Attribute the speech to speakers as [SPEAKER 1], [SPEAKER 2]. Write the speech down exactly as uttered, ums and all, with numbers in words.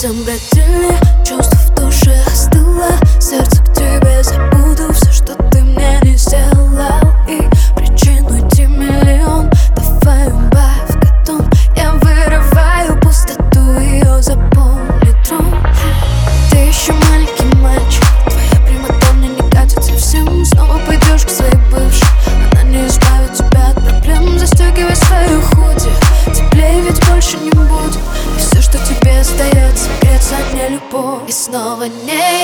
[SPEAKER 1] Запретельные чувства в душе остыло. Сердце к тебе забуду все, что ты мне не сделал. И причину идти миллион. Давай убавь катон. Я вырываю пустоту, ее заполнит трон. Ты еще маленький мальчик, твоя приматонна не катит совсем. Снова пойдешь к своей бывшей, она не избавит тебя от проблем. Застегивай свою худи, теплее ведь больше не будет. И все, что тебе остается, греться не любовь. И снова не